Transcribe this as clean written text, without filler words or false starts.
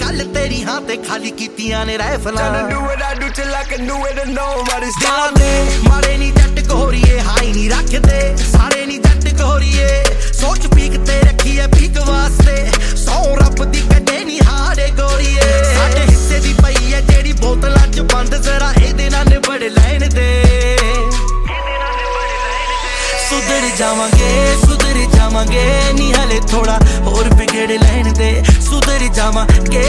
गल तेरी हां ते खाली कीतियां ने राइफलां मारे नी जट गोरीए हाई नी रखदे सारे नी जट गोरीए सोच पीक ते रखी है पीक वास्ते सौ रब दी कदे नी हारे गोरीए साडे हिस्से दी पई है जेड़ी बोतलां च बंद जरा एदे नाल निबड़ लैण दे सुधर जावांगे नी हले थोड़ा होर बिगड़ लैण दे सुधर जावांगे